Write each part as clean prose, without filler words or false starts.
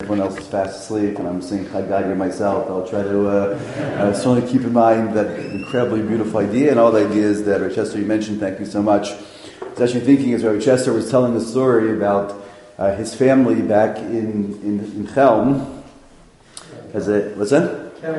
everyone else is fast asleep and I'm saying Chagagah myself, I'll try to certainly keep in mind that incredibly beautiful idea and all the ideas that Rav Chester you mentioned. Thank you so much. I was actually thinking as Rav Chester was telling the story about his family back in Chelm. What's that?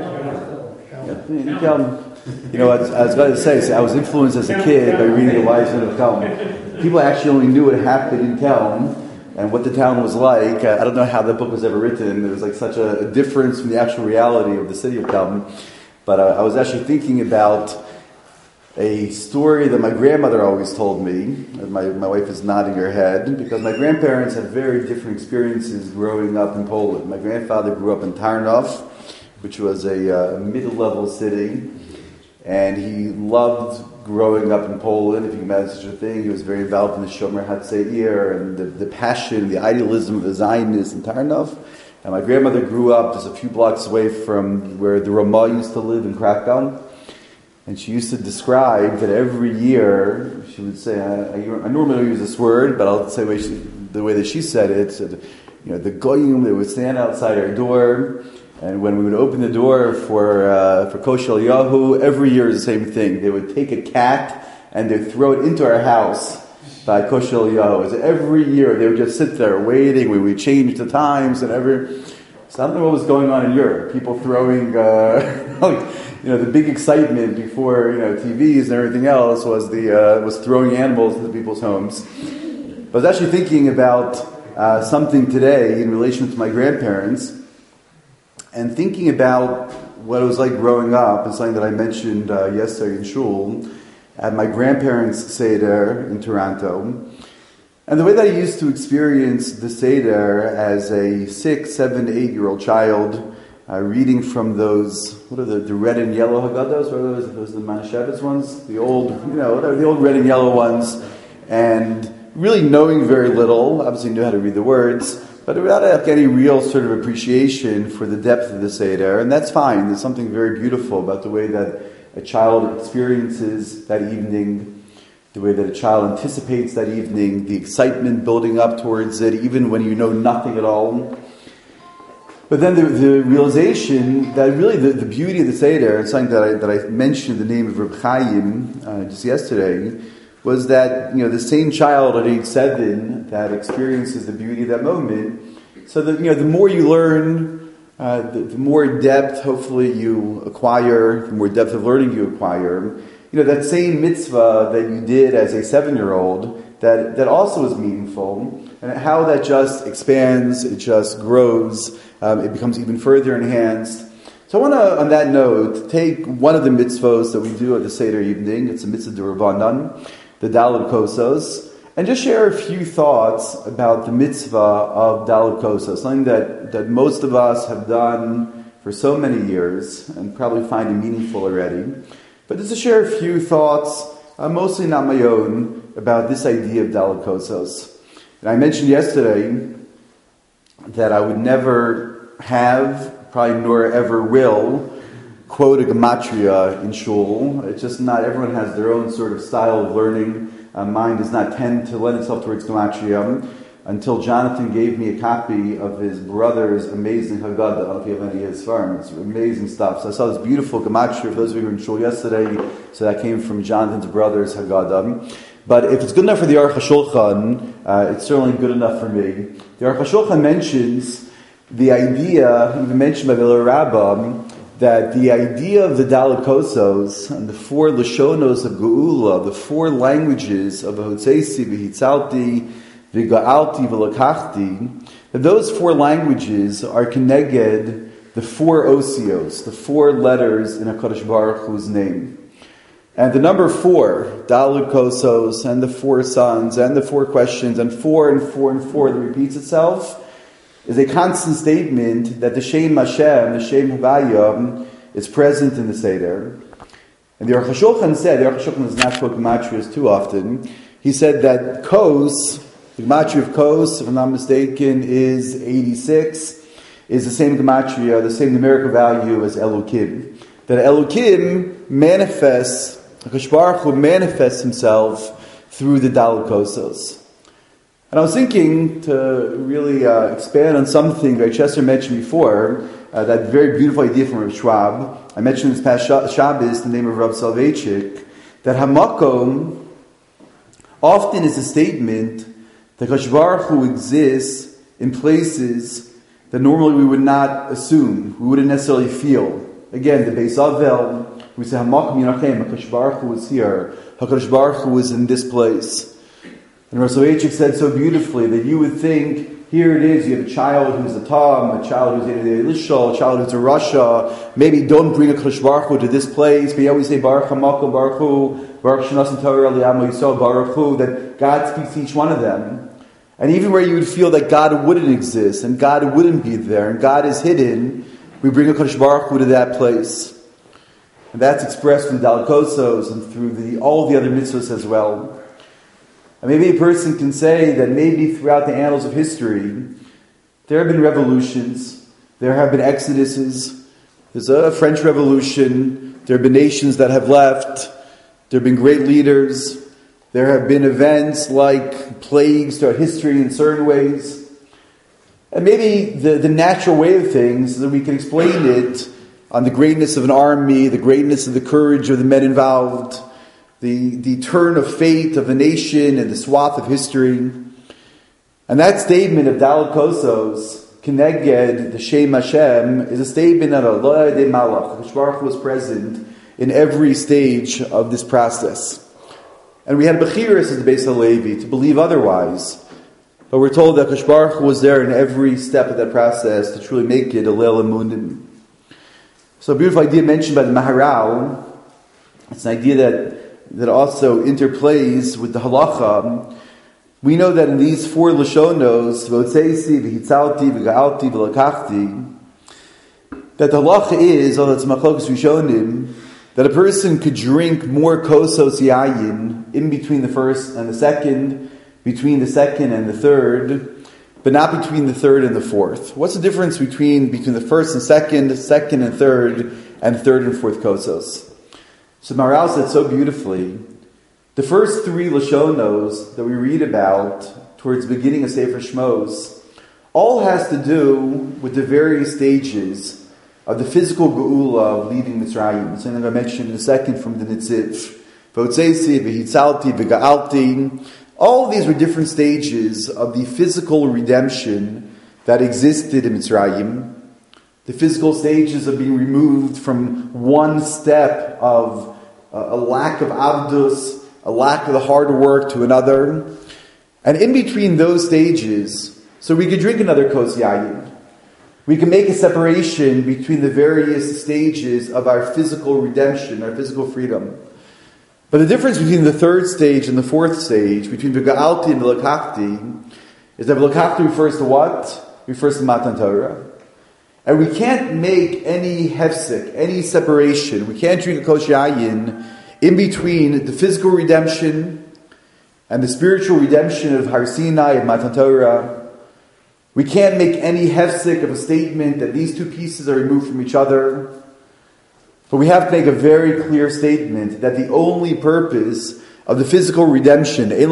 You know, I was going to say, so I was influenced as a kid by reading The Wise Men of Chelm. People actually only knew what happened in Chelm and what the town was like. I don't know how that book was ever written. There was like such a difference from the actual reality of the city of Chelm. But I was actually thinking about a story that my grandmother always told me. My wife is nodding her head because my grandparents had very different experiences growing up in Poland. My grandfather grew up in Tarnów, which was a middle-level city, and he loved growing up in Poland, if you can imagine such a thing. He was very involved in the Shomer Hatzair and the passion, the idealism of the Zionists in Tarnów. And my grandmother grew up just a few blocks away from where the Rama used to live in Krakow. And she used to describe that every year, she would say, I normally don't use this word, but I'll say the way that she said it, the goyim, they would stand outside our door, and when we would open the door for Kosher Yahu, every year is the same thing. They would take a cat and they'd throw it into our house by Kosher Yahu. So every year they would just sit there waiting. We would change the times and So I don't know what was going on in Europe. People throwing, the big excitement before TVs and everything else was throwing animals into people's homes. But I was actually thinking about something today in relation to my grandparents. And thinking about what it was like growing up, and something that I mentioned yesterday in Shul, at my grandparents' Seder in Toronto. And the way that I used to experience the Seder as a 6, 7, 8-year-old child, reading from those, what are the red and yellow Haggadahs? What are those the Manischewitz ones? The old red and yellow ones. And really knowing very little, obviously knew how to read the words, but without any real sort of appreciation for the depth of the Seder. And that's fine. There's something very beautiful about the way that a child experiences that evening, the way that a child anticipates that evening, the excitement building up towards it, even when you know nothing at all. But then the realization that really the beauty of the Seder, and something that I mentioned the name of Reb Chaim just yesterday, was that the same child at age 7 that experiences the beauty of that moment. So that the more you learn, the more depth hopefully you acquire, the more depth of learning you acquire. That same mitzvah that you did as a 7-year-old that also is meaningful, and how that just expands, it just grows, it becomes even further enhanced. So I want to, on that note, take one of the mitzvahs that we do at the Seder evening. It's a mitzvah d'Rabbanan, the Daled Kosos, and just share a few thoughts about the mitzvah of Daled Kosos, something that most of us have done for so many years and probably find it meaningful already. But just to share a few thoughts, mostly not my own, about this idea of Daled Kosos. And I mentioned yesterday that I would never have, probably nor ever will, quote a gematria in shul. It's just not, everyone has their own sort of style of learning. Mine does not tend to lend itself towards gematria until Jonathan gave me a copy of his brother's amazing Haggadah. I don't know if you have any of his farms. It's amazing stuff. So I saw this beautiful gematria for those of you who were in shul yesterday. So that came from Jonathan's brother's Haggadah. But if it's good enough for the Aruch HaShulchan, it's certainly good enough for me. The Aruch HaShulchan mentions the idea, even mentioned by the Rabbah, that the idea of the Daled Kosos and the 4 Lashonos of Geula, the 4 languages of V'hotzeisi, V'hitzalti, V'ga'alti, V'lakachti, that those 4 languages are connected the 4 osios, the 4 letters in HaKadosh Baruch Hu's name. And the number 4, Daled Kosos, and the 4 sons, and the 4 questions, and 4 and 4 and 4 that repeats itself, is a constant statement that the Shem Hashem, the Shem Havaya, is present in the Seder. And the Aruch HaShulchan said, the Aruch HaShulchan does not quote gematrias too often, he said that Kos, the gematria of Kos, if I'm not mistaken, is 86, is the same gematria, the same numerical value as Elokim. That Elokim manifests, HaKadosh Baruch Hu manifests himself through the Daled Kosos. And I was thinking to really expand on something that Chester mentioned before, that very beautiful idea from Rav Schwab. I mentioned this past Shabbos, the name of Rav Soloveitchik, that Hamakom often is a statement that Kadosh Baruch Hu exists in places that normally we would not assume, we wouldn't necessarily feel. Again, the Beis Avel, we say Hamakom Yinachem, HaKadosh Baruch Hu is here, HaKadosh Baruch Hu is in this place. And Rav Soloveitchik said so beautifully that you would think, here it is, you have a child who's a Tom, a child who's in the Elishal, a child who's a Rasha, maybe don't bring a Kadosh Baruch Hu to this place, but you always say Baruch Hamakom Baruch Hu, Baruch Shnas Torah Li'amo Yisrael Baruch Hu, that God speaks to each one of them. And even where you would feel that God wouldn't exist, and God wouldn't be there, and God is hidden, we bring a Kadosh Baruch Hu to that place. And that's expressed through the Dalkosos and through all the other mitzvahs as well. And maybe a person can say that maybe throughout the annals of history, there have been revolutions, there have been exoduses, there's a French Revolution, there have been nations that have left, there have been great leaders, there have been events like plagues throughout history in certain ways. And maybe the natural way of things is that we can explain it on the greatness of an army, the greatness of the courage of the men involved, the turn of fate of a nation and the swath of history. And that statement of Daled Kosos, Keneged, the Shem Hashem, is a statement that Allah de Malach, Kadosh Baruch Hu was present in every stage of this process. And we had Bechiris at the Beis HaLevi to believe otherwise. But we're told that Kadosh Baruch Hu was there in every step of that process to truly make it a Leil Emunim. So a beautiful idea mentioned by the Maharal. It's an idea that also interplays with the halacha. We know that in these four lashonos, v'otzeisi, v'hitzalti, v'ga'alti, v'lakachti, that the halacha is, although it's machlokas rishonim, that a person could drink more kosos yayin in between the first and the second, between the second and the third, but not between the third and the fourth. What's the difference between the first and second and third and fourth kosos? So Maharal said so beautifully, the first three Lashonos that we read about towards the beginning of Sefer Shmos all has to do with the various stages of the physical geula of leaving Mitzrayim. Something I mentioned in a second from the Nitziv. V'otzeisi, v'hitzalti, v'ga'alti. All of these were different stages of the physical redemption that existed in Mitzrayim. The physical stages of being removed from one step of a lack of avdus, a lack of the hard work to another. And in between those stages, so we could drink another kos yayin. We can make a separation between the various stages of our physical redemption, our physical freedom. But the difference between the third stage and the fourth stage, between V'ga'alti and V'lakachti, is that V'lakachti refers to what? It refers to Matan Torah. And we can't make any hefsek, any separation. We can't drink a kos yayin in between the physical redemption and the spiritual redemption of Har Sinai and Matan Torah. We can't make any hefsek of a statement that these two pieces are removed from each other. But we have to make a very clear statement that the only purpose of the physical redemption, that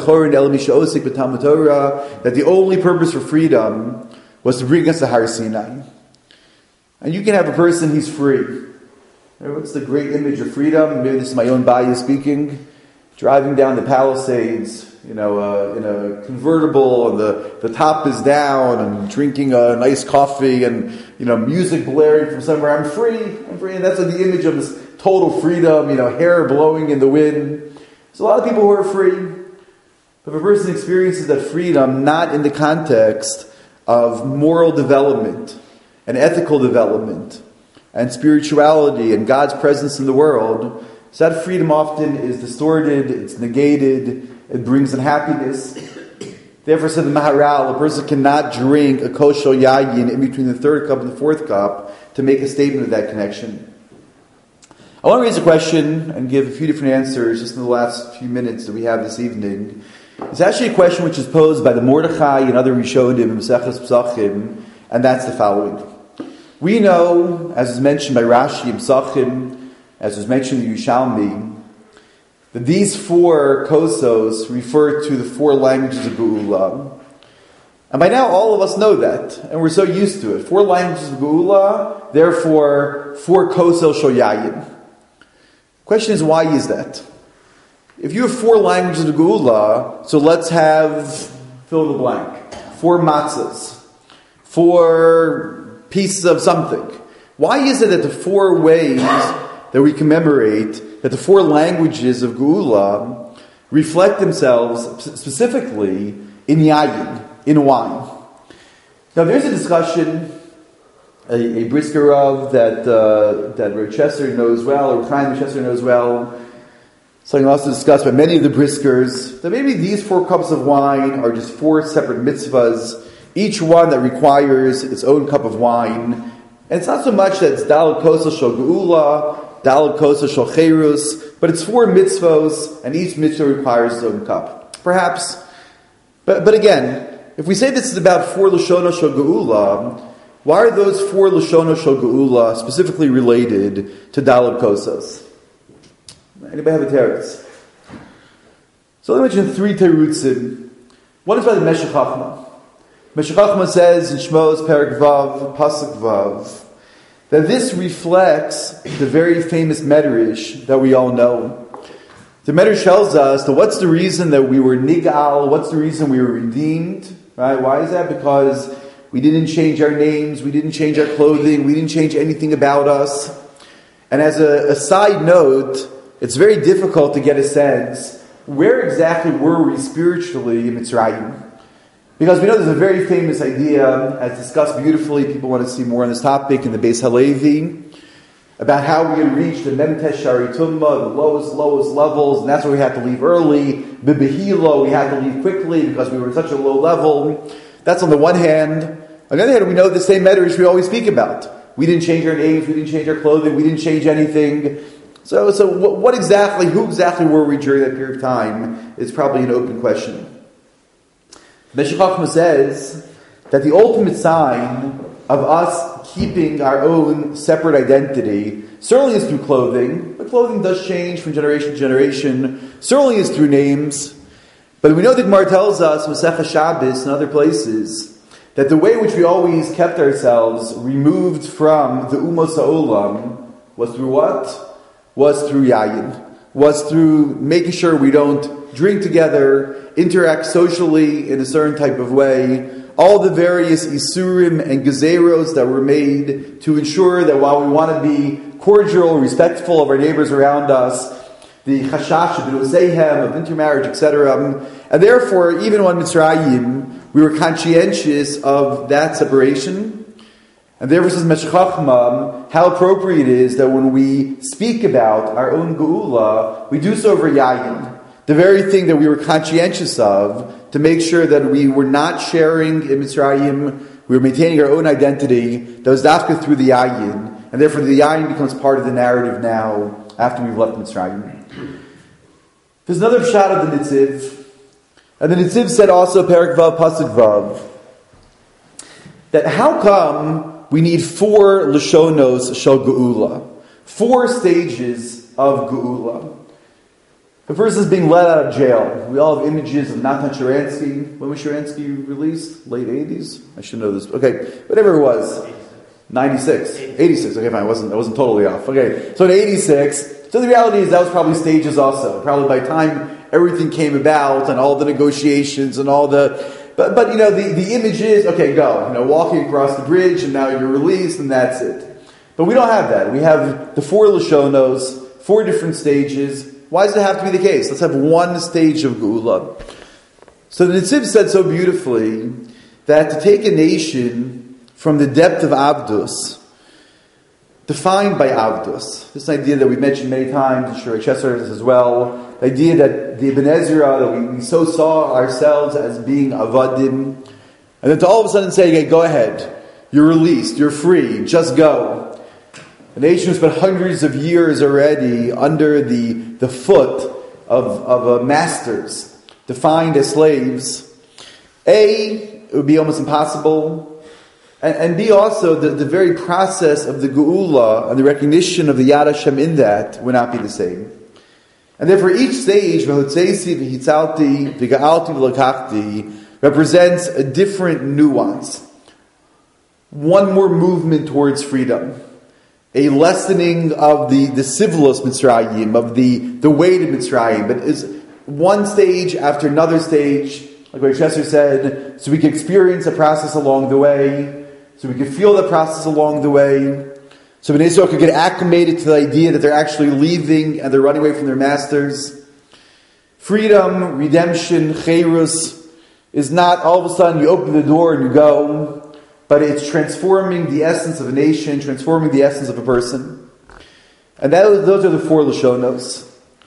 the only purpose for freedom was to bring us to Har Sinai. And you can have a person, he's free. What's the great image of freedom? Maybe this is my own bias speaking. Driving down the Palisades, in a convertible, and the top is down, and drinking a nice coffee, and music blaring from somewhere. I'm free, and that's like the image of this total freedom. Hair blowing in the wind. There's a lot of people who are free, but if a person experiences that freedom not in the context of moral development and ethical development and spirituality and God's presence in the world, so that freedom often is distorted, it's negated, it brings unhappiness. Therefore, said the Maharal, a person cannot drink a kosher yayin in between the third cup and the fourth cup to make a statement of that connection. I want to raise a question and give a few different answers just in the last few minutes that we have this evening. It's actually a question which is posed by the Mordechai and other Rishonim in Maseches Pesachim, and that's the following. We know, as is mentioned by Rashi in Pesachim, as was mentioned in Yerushalmi, that these 4 kosos refer to the 4 languages of Geula. And by now all of us know that, and we're so used to it. 4 languages of Geula, therefore 4 kosos shel yayin. Question is, why is that? If you have 4 languages of Geula, so let's have, fill in the blank, 4 matzahs, 4 pieces of something. Why is it that the 4 ways that we commemorate, that the 4 languages of Geula reflect themselves specifically in yayin, in wine? Now there's a discussion, a brisker of that Rav Chester knows well, or Chaim Chester knows well, something also discussed by many of the briskers, that maybe these 4 cups of wine are just 4 separate mitzvahs, each one that requires its own cup of wine. And it's not so much that it's Daled Kosos Shel Geula, Daled Kosos Shel Cherus, but it's 4 mitzvahs, and each mitzvah requires its own cup. Perhaps. But again, if we say this is about 4 Lashonos Shel Geula, why are those 4 Lashonos Shel Geula specifically related to Daled Kosos? Anybody have a teretz? So let me mention 3 terutzim. One is by the Meshech Chochmah. Meshech Chochmah says in Shmos Perek Vav, Pasuk Vav, that this reflects the very famous Medrash that we all know. The Medrash tells us that what's the reason that we were nigal, what's the reason we were redeemed, right? Why is that? Because we didn't change our names, we didn't change our clothing, we didn't change anything about us. And as a side note, it's very difficult to get a sense, where exactly were we spiritually in Mitzrayim? Because we know there's a very famous idea, as discussed beautifully, people want to see more on this topic in the Beis Halevi, about how we had reached the Memtesh Shari Tumma, the lowest levels, and that's why we had to leave early. Bibehilo, we had to leave quickly because we were at such a low level. That's on the one hand. On the other hand, we know the same Medrash we always speak about. We didn't change our names, we didn't change our clothing, we didn't change anything. So what exactly, who exactly were we during that period of time is probably an open question. Meshech Chochmah says that the ultimate sign of us keeping our own separate identity certainly is through clothing, but clothing does change from generation to generation. Certainly is through names. But we know that Gemara tells us, Masechah Shabbos and other places, that the way in which we always kept ourselves removed from the Umos HaOlam was through what? Was through yayin. Was through making sure we don't drink together, interact socially in a certain type of way, all the various isurim and gezeros that were made to ensure that while we want to be cordial, respectful of our neighbors around us, the chashash of b'noseihem, of intermarriage, etc. And therefore, even on Mitzrayim, we were conscientious of that separation. And therefore, says Meshech Chochmah, how appropriate it is that when we speak about our own geula, we do so over yayin. The very thing that we were conscientious of, to make sure that we were not sharing in Mitzrayim, we were maintaining our own identity, that was dafka through the yayin, and therefore the yayin becomes part of the narrative now, after we've left Mitzrayim. There's another pshat of the Nitziv, and the Nitziv said also, Perek Vav, Pasuk Vav, that how come we need 4 Lashonos Shel Geula, 4 stages of Geula. The first is being let out of jail. We all have images of Natan Sharansky. When was Sharansky released? Late 80s? I should know this. Okay, whatever it was. 96. 86. Okay, fine. I wasn't totally off. Okay, so in 86. So the reality is that was probably stages also. Probably by the time everything came about and all the negotiations and all the... But you know, the image is, okay, go. You know, walking across the bridge and now you're released and that's it. But we don't have that. We have the 4 Lashonos, 4 different stages. Why does it have to be the case? Let's have one stage of Geula. So the Nitziv said so beautifully that to take a nation from the depth of Avdus, defined by Avdus, this idea that we mentioned many times, and sure Chester does as well, the idea that the Ibn Ezra, that we so saw ourselves as being Avadim, and then to all of a sudden say, okay, go ahead, you're released, you're free, just go. A nation who spent hundreds of years already under the foot of masters, defined as slaves. A, it would be almost impossible. And B, also, the very process of the Geula and the recognition of the Yad Hashem in that would not be the same. And therefore each stage, v'hotzeisi, v'hitzalti, v'ga'alti, v'lakachti, represents a different nuance. One more movement towards freedom. A lessening of the sivlos Mitzrayim, of the weight of Mitzrayim. But is one stage after another stage, like what Chester said, so we can experience the process along the way, so we can feel the process along the way, so Bnei Yisrael could get acclimated to the idea that they're actually leaving and they're running away from their masters. Freedom, redemption, cherus, is not all of a sudden you open the door and you go, but it's transforming the essence of a nation, transforming the essence of a person. And those are the four Lashonos.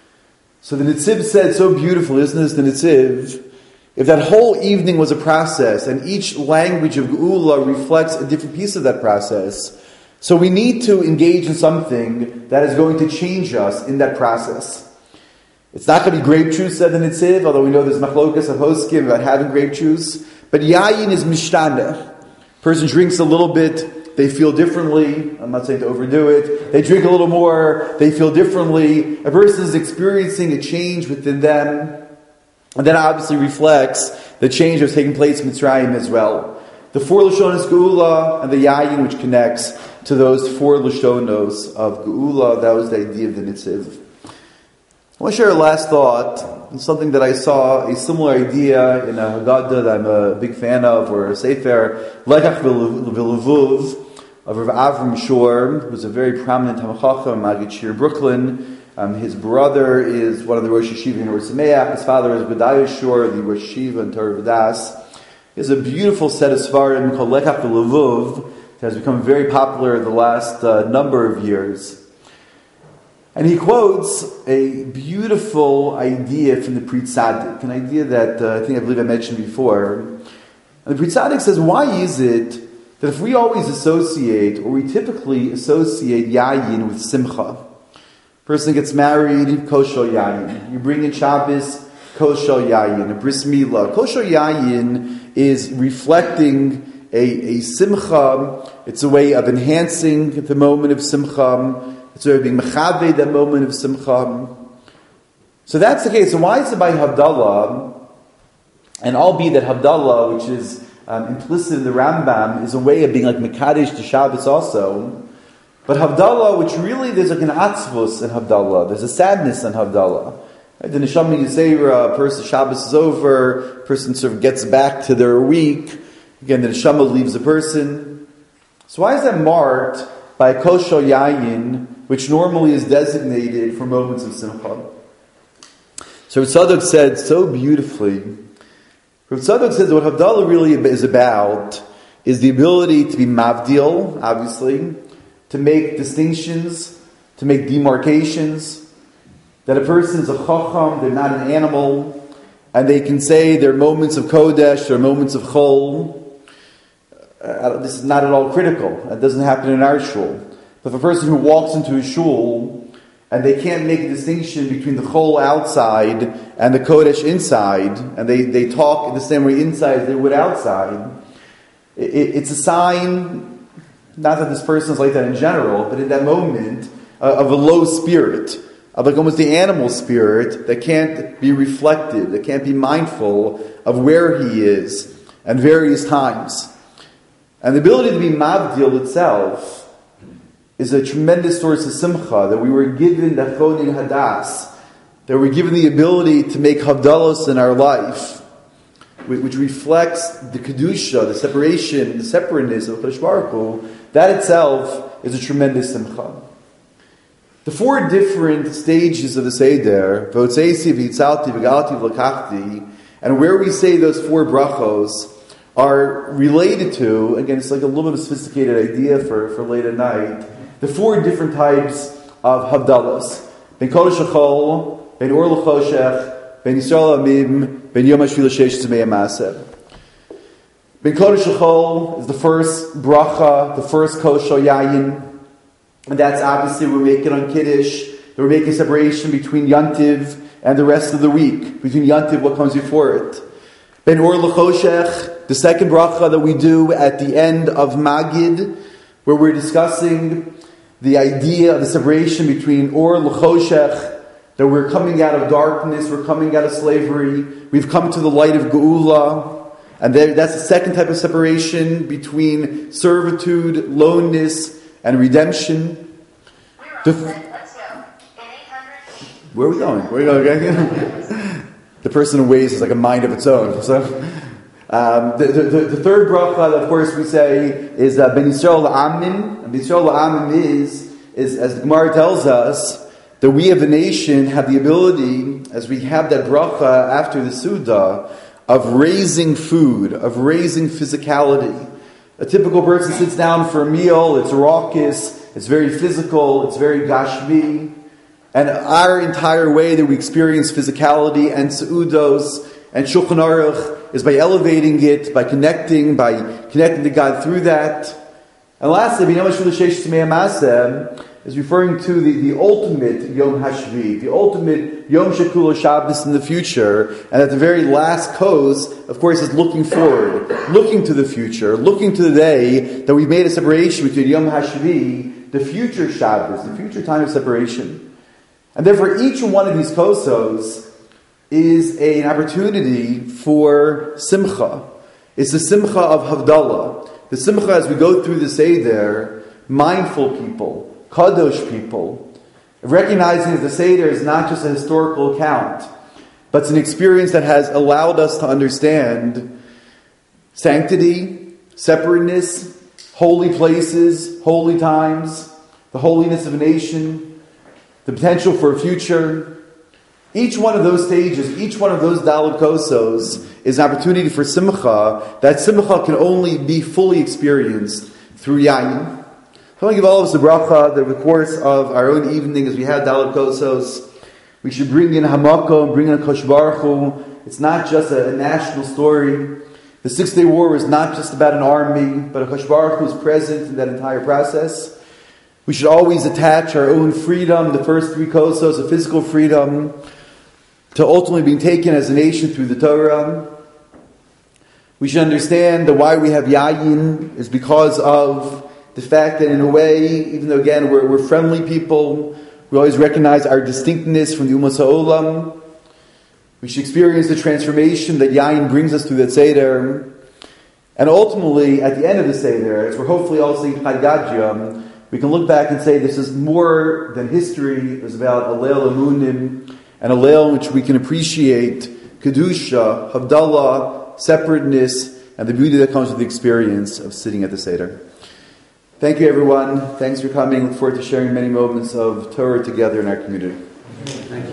So the Nitziv said so beautifully, isn't this the Nitziv? If that whole evening was a process, and each language of Geula reflects a different piece of that process, so we need to engage in something that is going to change us in that process. It's not going to be grape juice, said the Nitziv, although we know there's machlokas of hoskim about having grape juice. But yayin is mishtana. Person drinks a little bit, they feel differently. I'm not saying to overdo it. They drink a little more, they feel differently. A person is experiencing a change within them. And that obviously reflects the change that's taking place in Mitzrayim as well. The four Lashonos Geula and the yayin which connects to those four Lashonos of Geula, that was the idea of the Nitziv. I want to share a last thought, and something that I saw, a similar idea in a Haggadah that I'm a big fan of, or a Sefer, Lekach V'Levuv, of Rav Avram Shor, who's a very prominent Talmid Chacham in Maggid Shir, Brooklyn. His brother is one of the Rosh Yeshiva in Or Sameach. His father is B'dai Shor, the Rosh Yeshiva in Torah V'das. He has a beautiful set of Svarim called Lekach V'Levuv that has become very popular in the last number of years. And he quotes a beautiful idea from the Pri Tzaddik, an idea that I believe I mentioned before. And the Pri Tzaddik says, why is it that if we always associate, or we typically associate yayin with simcha? Person gets married, kosher yayin. You bring in Shabbos, kosher yayin. A bris milah. Kosher yayin is reflecting a simcha. It's a way of enhancing the moment of simcha. It's sort of being mechaveh, that moment of simcha. So that's the case. So why is it by Havdalah? And albeit that Havdalah, which is implicit in the Rambam, is a way of being like Mekadesh to Shabbos also. But Havdalah, which really, there's like an atzvus in Havdalah. There's a sadness in Havdalah. Right? The Neshama Yisera, person, Shabbos is over, person sort of gets back to their week. Again, the Neshama leaves the person. So why is that marked by a kosher yayin, which normally is designated for moments of simcha? So Rav Tzadok said so beautifully. Rav Tzadok says what Havdalah really is about is the ability to be mavdil, obviously, to make distinctions, to make demarcations, that a person is a chacham, they're not an animal, and they can say they're moments of kodesh, they're moments of chol. This is not at all critical. That doesn't happen in our shul. But if a person who walks into a shul and they can't make a distinction between the chol outside and the kodesh inside, and they talk in the same way inside as they would outside, it's a sign, not that this person is like that in general, but in that moment of a low spirit, of like almost the animal spirit that can't be reflective, that can't be mindful of where he is at various times. And the ability to be mavdil itself is a tremendous source of simcha, that we were given the chonin hadas, that we're given the ability to make havdalos in our life, which reflects the kedusha, the separation, the separateness of Chodesh Baruch Hu. That itself is a tremendous simcha. The four different stages of the Seder, v'otzeisi, v'itzalti, v'galti, v'lakachti, and where we say those four brachos, are related to, again, it's like a little bit of a sophisticated idea for late at night, the four different types of Havdalos. Ben Kodesh HaChol, Ben Or L'Choshech, Ben Yisrael Amim, Ben Yom HaShvil HaShesh Tzemei HaMaaser. Ben Kodesh HaChol is the first bracha, the first kosher yayin, and that's obviously we're making on Kiddush, we're making separation between Yantiv and the rest of the week, between Yantiv, what comes before it. Ben Or L'Choshech, the second bracha that we do at the end of Magid, where we're discussing the idea of the separation between Or L'Choshech, that we're coming out of darkness, we're coming out of slavery, we've come to the light of Geula, and that's the second type of separation between servitude, loneness, and redemption. Let's go. Where are we going? The person in Waze is like a mind of its own. So, the third bracha, of course, we say is Ben Yisrael La'amin. Ben Yisrael La'amin is, as the Gemara tells us, that we of the nation have the ability, as we have that bracha after the Suda, of raising food, of raising physicality. A typical person sits down for a meal, it's raucous, it's very physical, it's very gashmi. And our entire way that we experience physicality and Seudos and Shulchan Aruch is by elevating it, by connecting to God through that. And lastly, B'nai Shul Sheish Tzmei Maseh is referring to the ultimate Yom Hashvi, the ultimate Yom Shekulo Shabbos in the future, and at the very last kos, of course, is looking forward, looking to the future, looking to the day that we made a separation between Yom Hashvi, the future Shabbos, the future time of separation. And therefore, each one of these kosos is an opportunity for simcha. It's the simcha of Havdalah. The simcha as we go through the Seder, mindful people, kadosh people, recognizing that the Seder is not just a historical account, but it's an experience that has allowed us to understand sanctity, separateness, holy places, holy times, the holiness of a nation, the potential for a future. Each one of those stages, each one of those Daled Kosos is an opportunity for simcha. That simcha can only be fully experienced through yayin. I want to give all of us a bracha that in the course of our own evening, as we have Daled Kosos, we should bring in Hamako, bring in Kosh Baruch Hu. It's not just a national story. The 6-Day War was not just about an army, but Kosh Baruch Hu was present in that entire process. We should always attach our own freedom, the first 3 kosos of physical freedom, to ultimately being taken as a nation through the Torah. We should understand that why we have yayin is because of the fact that in a way, even though again we're friendly people, we always recognize our distinctness from the Ummah Ha'olam. We should experience the transformation that yayin brings us through that Seder. And ultimately, at the end of the Seder, as we're hopefully all saying Chag Gadya, we can look back and say this is more than history. It was about a Leil Emunim, and a Leil in which we can appreciate Kedusha, Havdalah, separateness, and the beauty that comes with the experience of sitting at the Seder. Thank you, everyone. Thanks for coming. Look forward to sharing many moments of Torah together in our community. Thank you.